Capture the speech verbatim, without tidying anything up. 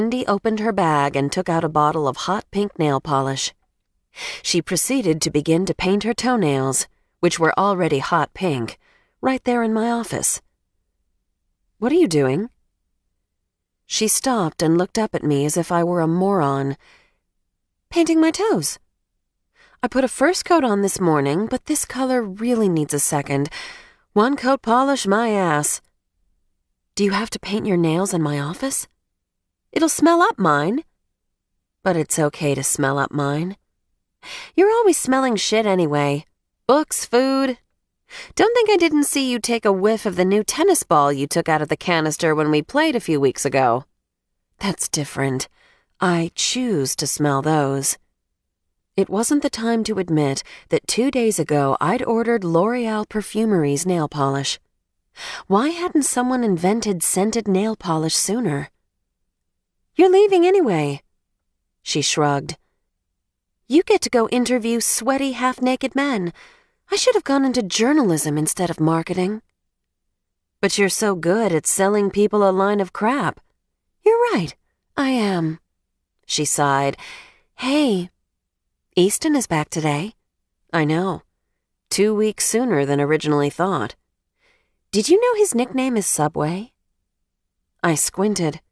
Cindy opened her bag and took out a bottle of hot pink nail polish. She proceeded to begin to paint her toenails, which were already hot pink, right there in my office. "What are you doing?" She stopped and looked up at me as if I were a moron. "Painting my toes. I put a first coat on this morning, but this color really needs a second. One coat polish, my ass." "Do you have to paint your nails in my office?" "It'll smell up mine." "But it's okay to smell up mine." "You're always smelling shit anyway. Books, food. Don't think I didn't see you take a whiff of the new tennis ball you took out of the canister when we played a few weeks ago." "That's different. I choose to smell those." It wasn't the time to admit that two days ago I'd ordered L'Oreal Perfumery's nail polish. Why hadn't someone invented scented nail polish sooner? "You're leaving anyway." She shrugged. "You get to go interview sweaty, half-naked men. I should have gone into journalism instead of marketing." "But you're so good at selling people a line of crap." "You're right. I am." She sighed. "Hey, Easton is back today." "I know. Two weeks sooner than originally thought." "Did you know his nickname is Subway?" I squinted.